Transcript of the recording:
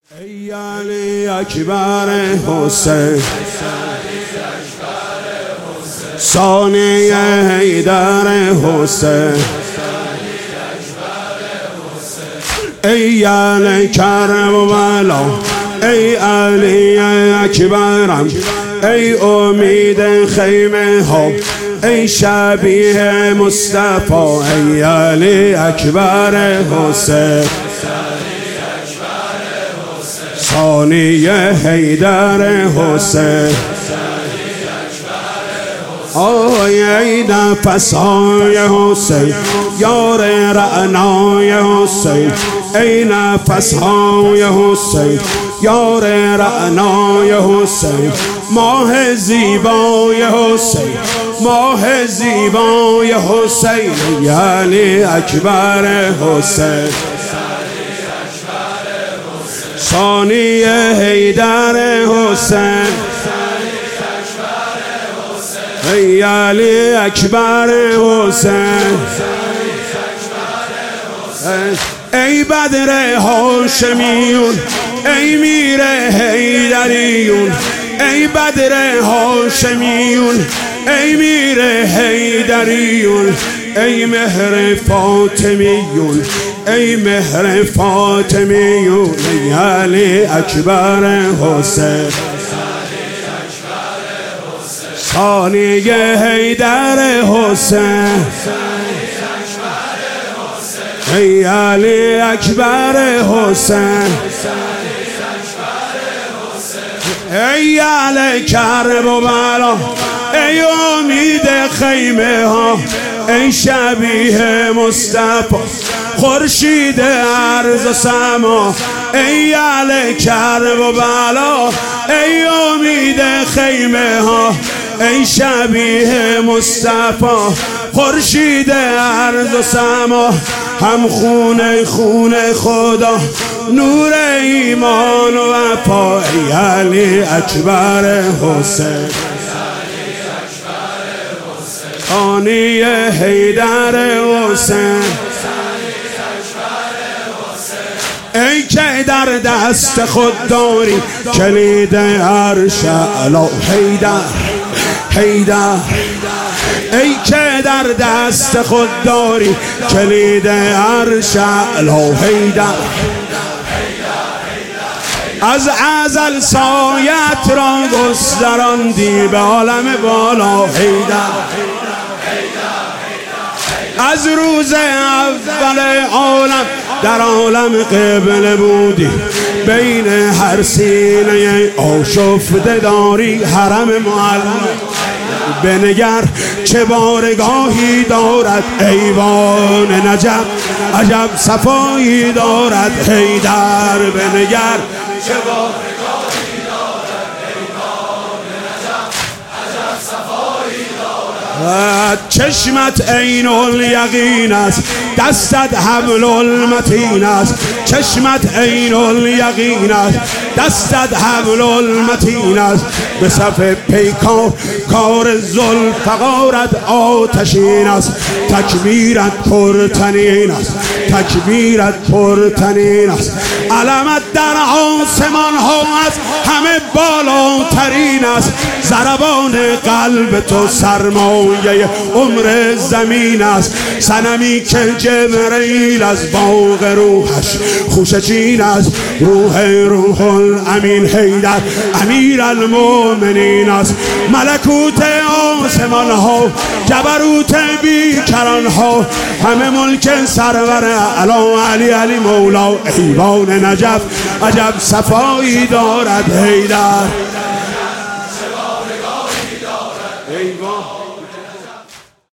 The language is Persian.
ای علی اکبر حسین ثانی حیدر حسین ای علی کربلا ای علی اکبرم ای امید خیمه ها ای شبیه مصطفی ای علی اکبر حسین ثانی حیدر حسین آی ای نفس‌های حسین یار رعنای حسین ای نفس‌های حسین یار رعنای حسین ماه زیبای حسین ماه زیبای حسین علی اکبر حسین ثانی حیدر حسین ای علی اکبر حسین ای بدر هاشمیون ای میر حیدریون ای بدر هاشمیون ای میر حیدریون ای مهر فاطمیون ای مهر فاطمیون ای علی اکبر حسین ثانی حیدر حسین ای علی اکبر حسین ای علی کربلا ای امید خیمه ها ای شبیه مصطفی خورشید ارض و سما ای علی کربلا ای امید خیمه ها ای شبیه مصطفی خورشید ارض و سما هم خونه خونه خدا نور ایمان و وفا ای علی اکبر حسین ثانی حیدر حسین ای که در دست خود داری کلید عرش اعلی حیدر حیدر ای که در دست خود داری کلید عرش اعلی حیدر از ازل سایت را گستراندی به عالم بالا حیدر از روز اول عالم در عالم قبله بودی بین هر سینه آشفته داری حرم معلم بنگر چه بارگاهی دارد ایوان نجف عجب صفایی دارد حیدر بنگر چه بارگاهی دارد ایوان نجف عجب صفایی دارد چشمت عین الیقین است دستت حبل المتین است چشمت عین الیقین است دستت حبل المتین است به صف پیکار کار ذوالفقارت آتشین است تکبیرت پرتنین است تکبیرت پرتنین است علمت در آسمان ها است همه بالاترین است ضربان قلب تو سرمایه عمر زمین است صنمی که جبرئیل از باغ روحش خوشه چین است روح الامین حیدر امیر المؤمنین است ملکوت آسمان ها جبروت بیکران ها همه ملک سرور اعلی علی مولا ایوان نجف عجب صفایی دارد حیدر